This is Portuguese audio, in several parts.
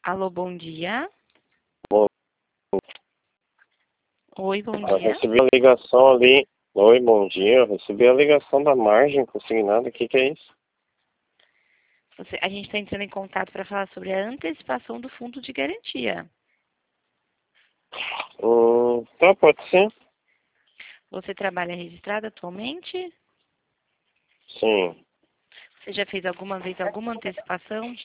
Alô, bom dia. Bom, Oi, bom eu dia. recebi a ligação ali. Oi, bom dia. Eu recebi a ligação da margem consignada. O que é isso? A gente está entrando em contato para falar sobre a antecipação do fundo de garantia. Tá, pode ser? Você trabalha registrado atualmente? Sim, Você já fez alguma vez alguma antecipação?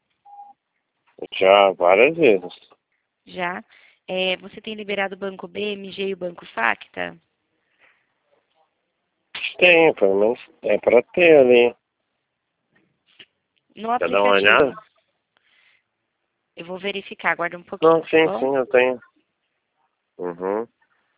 já várias vezes. Já. Você tem liberado o Banco BMG e o Banco Facta? Tem, pelo menos é pra ter ali. No Quer dar uma aplicativo. olhada? Eu vou verificar, aguarda um pouquinho, Não, tá sim, bom? sim, eu tenho. Uhum.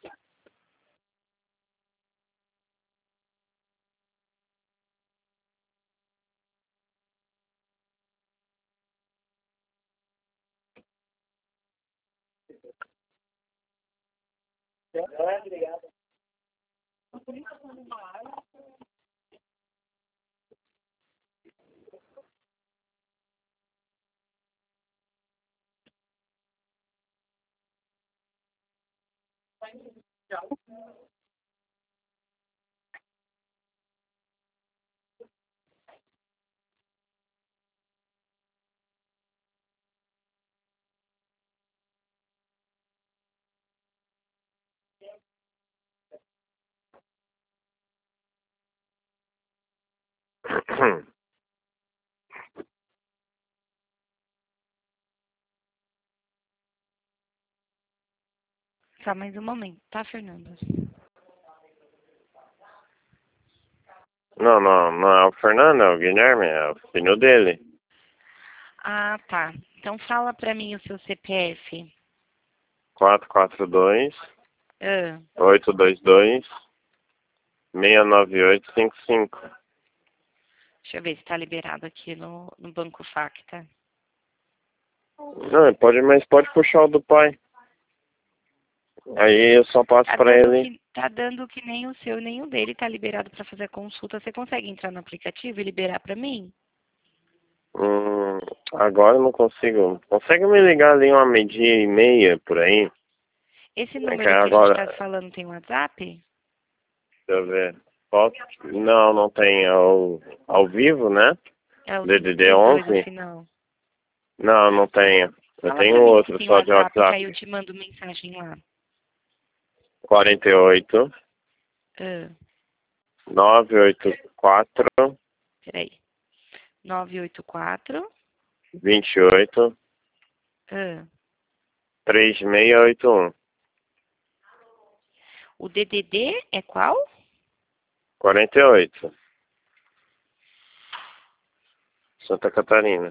Só mais um momento, tá, Fernanda? Não, não, não é o Fernando, é o Guilherme, é o filho dele. Ah, tá. Então fala pra mim o seu CPF. 442 Ah, 822 69855. deixa eu ver se tá liberado aqui no Banco Facta. Não, pode, mas pode puxar o do pai. Aí eu só passo pra ele. Tá dando que nem o seu nem o dele tá liberado para fazer a consulta. Você consegue entrar no aplicativo e liberar para mim? Agora eu não consigo. Consegue me ligar ali uma meia e meia por aí? Esse É que número que a gente está agora, falando tem WhatsApp? deixa eu ver. Posso? Não, não tem. Ao vivo, né? É o DDD 532 no 11? final. Não, não tenho. Eu Fala tenho para mim se outro tem só de WhatsApp, que aí eu WhatsApp. te mando mensagem lá. 48 Ah, 984 peraí. 984. 28 Ah, 3681. o DDD é qual? 48. Santa Catarina.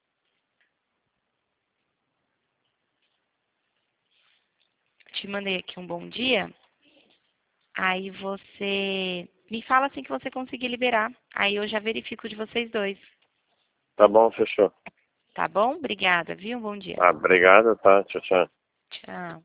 Te mandei aqui um bom dia. Aí você me fala assim que você conseguir liberar. Aí eu já verifico de vocês dois. Tá bom, fechou. Tá bom? Obrigada, viu? Um bom dia. Ah, obrigado, tá? Tchau, tchau. Tchau.